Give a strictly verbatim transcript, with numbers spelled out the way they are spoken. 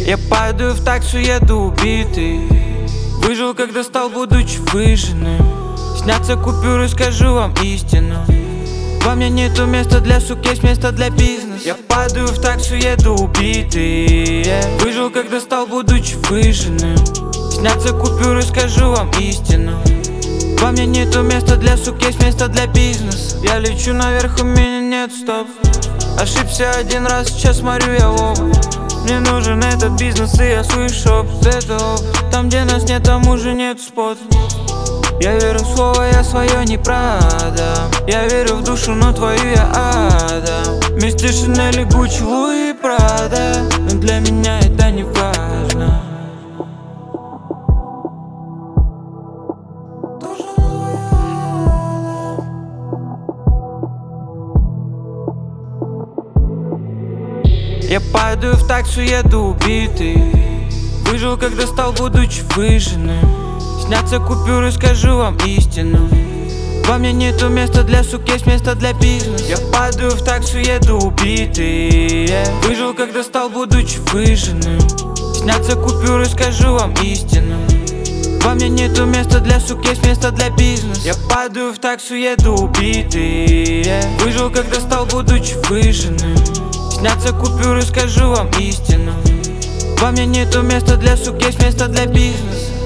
Я падаю в таксу, еду убитый. Выжил, когда стал, будучи выжженным. Снятся купюры, скажу вам истину. Во мне нету места для сук, есть место для бизнеса. Я падаю в таксу, еду убитый. yeah. Выжил, когда стал, будучи выжженным. Снятся купюры, скажу вам истину. Во мне нету места для сук, есть место для бизнеса. Я лечу наверх, у меня нет стоп. Ошибся один раз, сейчас смотрю я в оба. Мне нужен этот бизнес, и я слышу опыт. Это опыт. Там, где нас нет, там уже нет спота. Я верю в слово, я свое не продам. Я верю в душу, но твою я отдам. Вместе Шинель, Гуччи, Луи, Прада. Но для меня это не важно. Я падаю в таксу, еду убитый. Выжил, когда стал, будучи выжженным. Снятся купюры, скажу вам истину. Во мне нету места для сук, есть место для бизнеса. Я падаю в таксу, еду убитый. yeah. Выжил, когда стал, будучи выжженным. Снятся купюры, скажу вам истину. Во мне нету места для сук, есть место для бизнеса. Я падаю в таксу, еду убитый. yeah. Выжил, когда стал, будучи выжженным. Снятся купюры, скажу вам истину. Во мне нету места для сук, есть место для бизнеса.